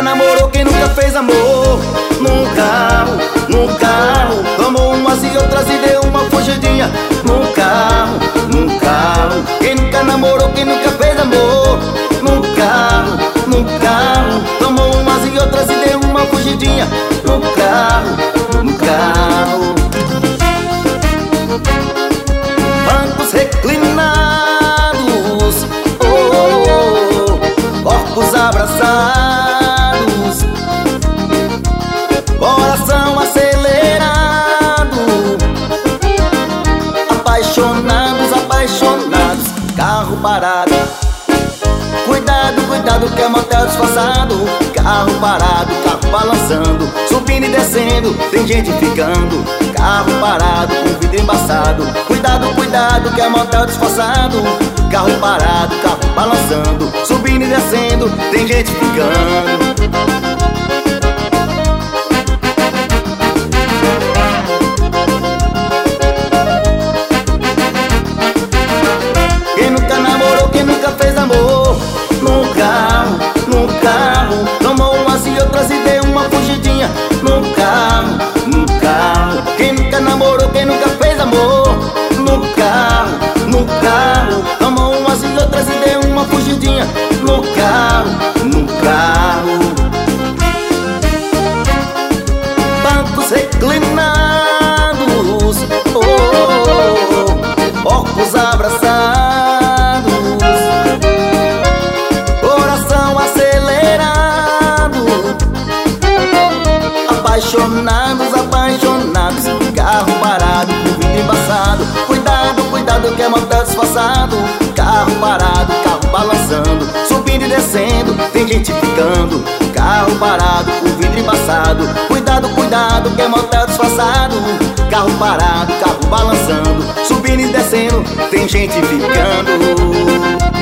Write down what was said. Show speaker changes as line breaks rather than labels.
nunca namorou, quem nunca fez amor num carro, tomou umas e outras e deu uma fugidinha num carro. Quem nunca namorou, quem nunca fez amor num carro, tomou umas e outras e deu uma fugidinha no carro. Bancos reclinados, corpos abraçados, coração acelerado, apaixonados, carro parado. Cuidado que é motel disfarçado. Carro parado, carro balançando, subindo e descendo, tem gente ficando. Carro parado, com vidro embaçado. Cuidado que é motel disfarçado. Carro parado, carro balançando, subindo e descendo, tem gente ficando. Quem nunca namorou, quem nunca fez amor num carro, tomou umas e outras e deu uma fugidinha num carro. Quem nunca namorou, quem nunca fez amor num carro, tomou umas e outras e deu uma fugidinha no carro. Bancos reclinados, corpos abraçados, coração acelerado, apaixonados, carro parado, com vidro embaçado. Cuidado que é motel disfarçado. Carro parado, carro balançando, subindo e descendo, tem gente ficando. Carro parado, com vidro embaçado. Cuidado que é motel disfarçado. Carro parado, carro balançando, subindo e descendo, tem gente ficando.